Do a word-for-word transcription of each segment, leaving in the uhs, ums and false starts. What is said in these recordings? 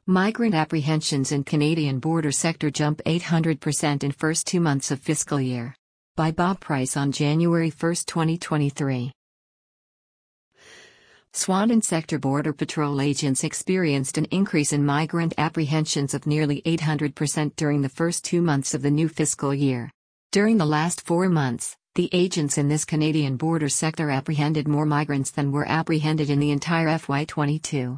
Migrant apprehensions in Canadian border sector jump eight hundred percent in first two months of fiscal year. By Bob Price on January first, twenty twenty-three. Swanton sector border patrol agents experienced an increase in migrant apprehensions of nearly eight hundred percent during the first two months of the new fiscal year. During the last four months, the agents in this Canadian border sector apprehended more migrants than were apprehended in the entire F Y twenty-two.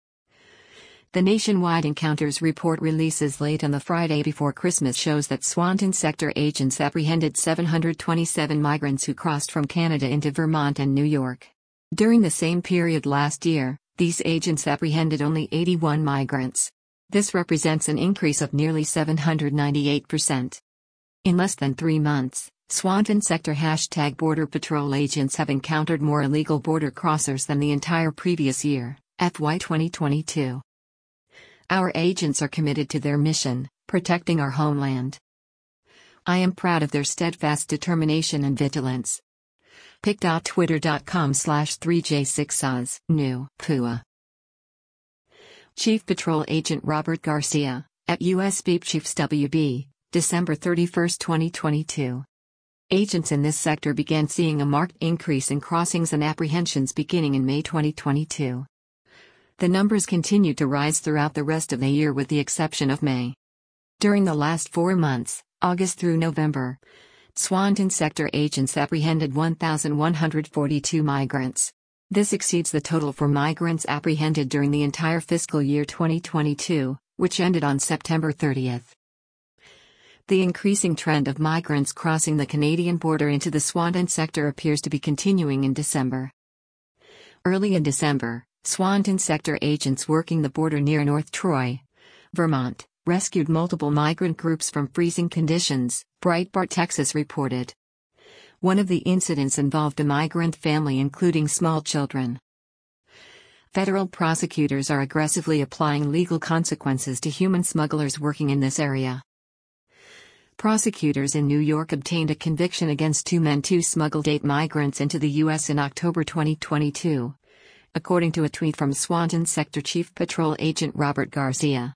The Nationwide Encounters report releases late on the Friday before Christmas shows that Swanton sector agents apprehended seven hundred twenty-seven migrants who crossed from Canada into Vermont and New York. During the same period last year, these agents apprehended only eighty-one migrants. This represents an increase of nearly seven hundred ninety-eight percent. In less than three months, Swanton sector hashtag Border Patrol agents have encountered more illegal border crossers than the entire previous year, F Y twenty twenty-two. Our agents are committed to their mission, protecting our homeland. I am proud of their steadfast determination and vigilance. pic dot twitter dot com slash three J six Oz, new, P U A. Chief Patrol Agent Robert Garcia, at U S Beep Chiefs W B, December thirty-first, twenty twenty-two. Agents in this sector began seeing a marked increase in crossings and apprehensions beginning in May twenty twenty-two. The numbers continued to rise throughout the rest of the year with the exception of May. During the last four months, August through November, Swanton sector agents apprehended one thousand one hundred forty-two migrants. This exceeds the total for migrants apprehended during the entire fiscal year twenty twenty-two, which ended on September thirtieth. The increasing trend of migrants crossing the Canadian border into the Swanton sector appears to be continuing in December. Early in December, Swanton sector agents working the border near North Troy, Vermont, rescued multiple migrant groups from freezing conditions, Breitbart Texas reported. One of the incidents involved a migrant family including small children. Federal prosecutors are aggressively applying legal consequences to human smugglers working in this area. Prosecutors in New York obtained a conviction against two men who smuggled eight migrants into the U S in October twenty twenty-two. According to a tweet from Swanton Sector Chief Patrol Agent Robert Garcia.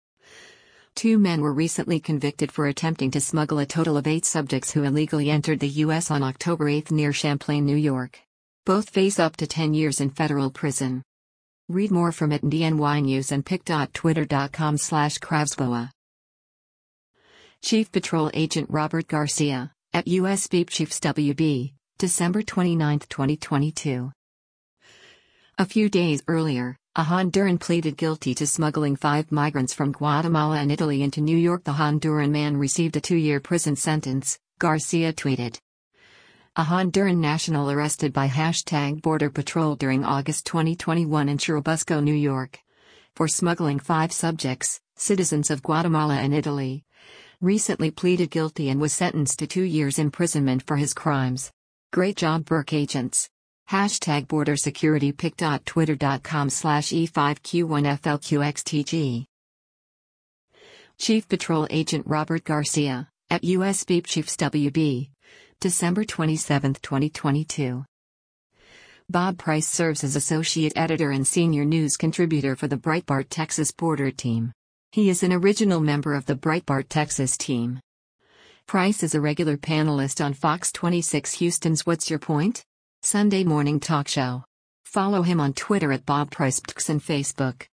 Two men were recently convicted for attempting to smuggle a total of eight subjects who illegally entered the U S on October eighth near Champlain, New York. Both face up to ten years in federal prison. Read more from it in D N Y News and pic dot twitter dot com slash Kravsboa. Chief Patrol Agent Robert Garcia, at U S Beep Chiefs W B, December twenty-ninth, twenty twenty-two. A few days earlier, a Honduran pleaded guilty to smuggling five migrants from Guatemala and Italy into New York. The Honduran man received a two-year prison sentence, Garcia tweeted. A Honduran national arrested by hashtag Border Patrol during August twenty twenty-one in Churubusco, New York, for smuggling five subjects, citizens of Guatemala and Italy, recently pleaded guilty and was sentenced to two years imprisonment for his crimes. Great job, Burke agents. Hashtag Border Security pic dot twitter dot com slash E five Q one F L Q X T G. Chief Patrol Agent Robert Garcia, at U S Beep Chiefs W B, December twenty-seventh, twenty twenty-two. Bob Price serves as Associate Editor and Senior News Contributor for the Breitbart Texas Border Team. He is an original member of the Breitbart Texas team. Price is a regular panelist on Fox twenty-six Houston's What's Your Point? Sunday morning talk show. Follow him on Twitter at Bob Price and Facebook.